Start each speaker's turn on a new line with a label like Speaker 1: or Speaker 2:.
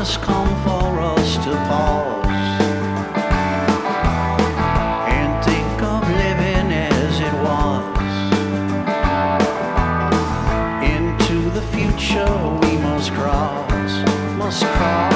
Speaker 1: has come for us to pause and think of living as it was. Into the future we must cross, must cross.